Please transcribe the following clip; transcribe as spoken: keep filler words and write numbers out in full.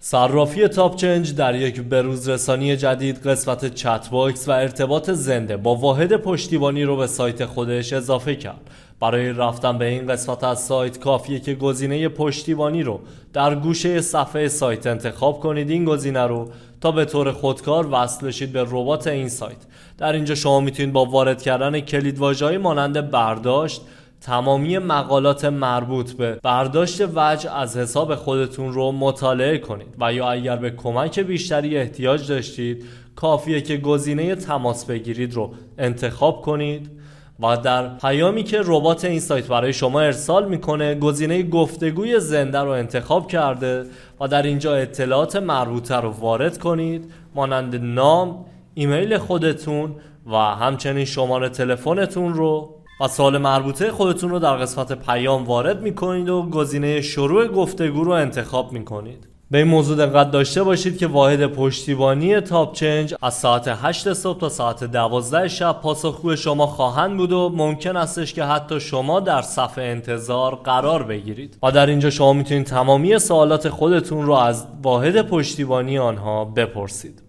صرافی تاپ چنج در یک بروز رسانی جدید قسمت چت باکس و ارتباط زنده با واحد پشتیبانی رو به سایت خودش اضافه کرد. برای رفتن به این قسمت از سایت کافیه که گزینه پشتیبانی رو در گوشه صفحه سایت انتخاب کنید. این گزینه رو تا به طور خودکار وصل بشید به ربات این سایت. در اینجا شما میتونید با وارد کردن کلیدواژه‌های مانند برداشت تمامی مقالات مربوط به برداشت وجه از حساب خودتون رو مطالعه کنید و یا اگر به کمک بیشتری احتیاج داشتید کافیه که گزینه تماس بگیرید رو انتخاب کنید و در پیامی که ربات این سایت برای شما ارسال میکنه گزینه گفتگوی زنده رو انتخاب کرده و در اینجا اطلاعات مربوطه رو وارد کنید مانند نام، ایمیل خودتون و همچنین شماره تلفنتون رو و سوال مربوطه خودتون رو در قسمت پیام وارد میکنید و گزینه شروع گفتگو رو انتخاب میکنید. به این موضوع دقت داشته باشید که واحد پشتیبانی تاپ چنج از ساعت هشت صبح تا ساعت دوازده شب پاسخگوی شما خواهند بود و ممکن استش که حتی شما در صف انتظار قرار بگیرید و در اینجا شما میتونید تمامی سوالات خودتون رو از واحد پشتیبانی آنها بپرسید.